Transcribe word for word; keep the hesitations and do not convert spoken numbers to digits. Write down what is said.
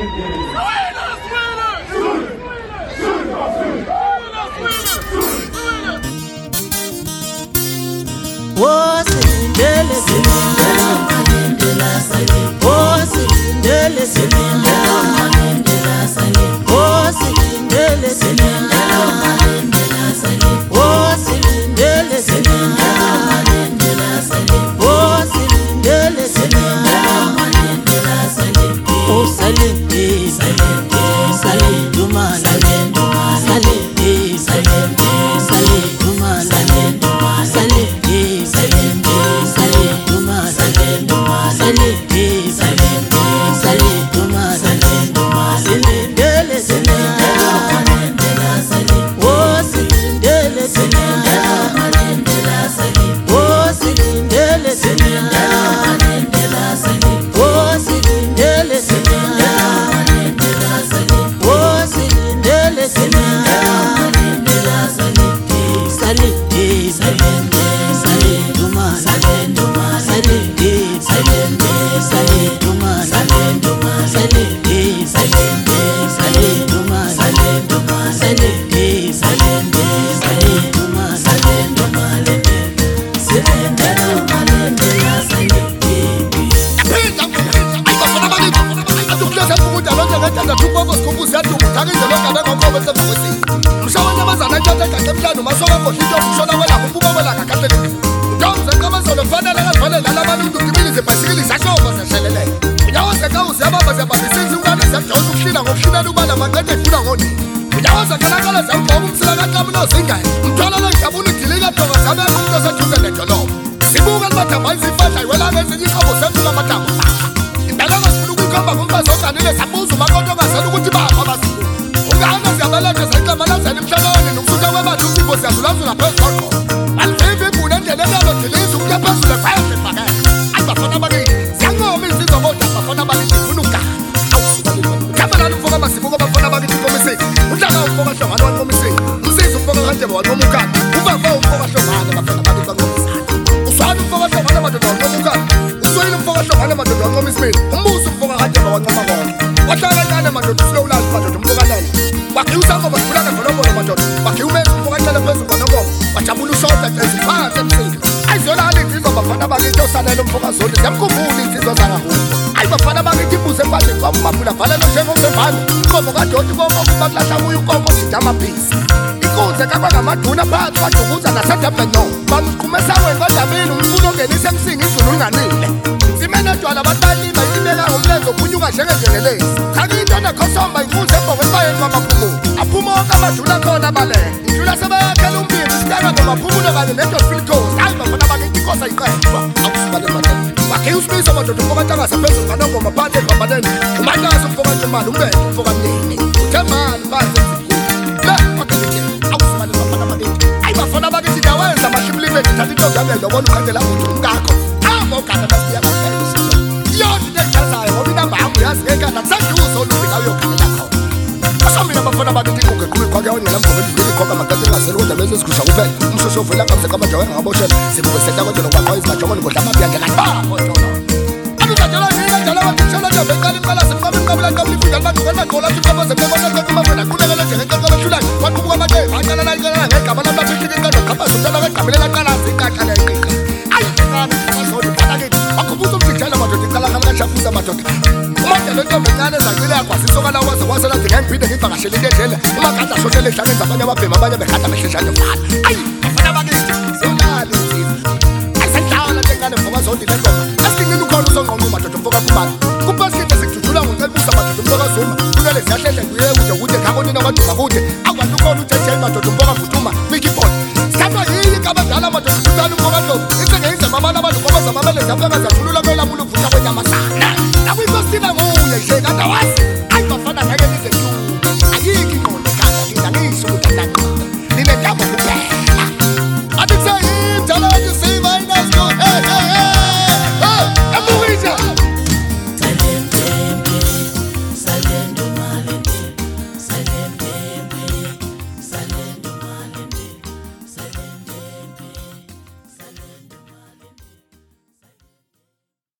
Oh, silindele silindele Mandela silindele Oh, silindele silindele Mandela silindele Oh, silindele silindele Mandela silindele Oh, silindele silindele Mandela silindele Oh, silindele silindele Mandela silindele Oh, silindele silindele Salinduma salinduma salindele salindele salinduma salinduma salindele salinduma salinduma salinduma salindele salinduma salinduma silindele silindele Mandela silindele Oh, silindele silindele Mandela silindele Oh, silindele silindele Mandela silindele Oh, silindele silindele Mandela silindele Oh, silindele silindele Mandela silindele salindele salindele salinduma salinduma salindele salindele salinduma salinduma salindele salindele salinduma salinduma salindele salindele salinduma salinduma silindele Mandela silindele Maduna phansi wadukuza nasedebheno bamqhumesa wengodlamini umfuno ongenisa emsingi izulu linganile simene dwala abatali bayibeka ngomlenzo kunyuka njengejengelezi khakinto nekhosomba inkunzi ebhokwebayeni kwamaphumu aphuma onke amadula khona balele indlula sebayakhela umbili isiteka nomaphumulo kanye nedolfield coast hayi bafana bakithi inkosi ayiqedwa akusibale madela wakhe usibizo madoda umfokatangasa phezulu kanongoma phansi ekwabaleni umatasa umfokathi imali umbeke umfokamnini uthe mali phansi bafana bakithi dawenza amashimlibe ngithatha into yami yobona uqandela ukuthi umkakho abo ugana basiya baphela yonke into engichazayo ngoba inamba yakho yazi ngekanda kusaduza olubika uyokhalela khona asomina bafana bakithi kugeqhulu kwake yona lamgoma endlini khokha makade ngaselo kodwa bese sikhusha kuphela umshosho uvela kamse kamajawe ngaboshela sibuke senta kodwa nokwakho izibajoma ngodla amabhi angekani bakho ntona aluzajala nina njalo wakushela nje beqala imqala semqaba imqabula qabla ifika bagqoka bagqola siqaba sebona kokuma bona kulekela nje ngeke kabathula waqubuka amade aqala la aqala ngegama lama phikiki ngado qabazo njalo ngeqabelela qala ziqaqa la iqiqa ayi ngani basodi phakathi akubuza umjijela madoda iqala ngala shafuza madoda umade lento bencane zacile yakwasisoka la waze wasela ngiphinde ngivakashela into endlela uma kade ashoshele ehlangenza abanye ababhema abanye bekhada behleshana mfana ayi bafana bakithi sonali ayisadlala ngane mfoka zodi lengoma asinini ukhona usongqonqo madoda mfoka kumali kubasike sikujula ngocebusa madoda mfoka zuma kunele ziyahlehla kuye kude kude khakoni namaduma kude akwantu khona ujeje madoda mfoka vutuma mikipot skatwa yini kabadala madoda kuthana mfoka lo isengeiza mama nabantu ngoba zamamele zapha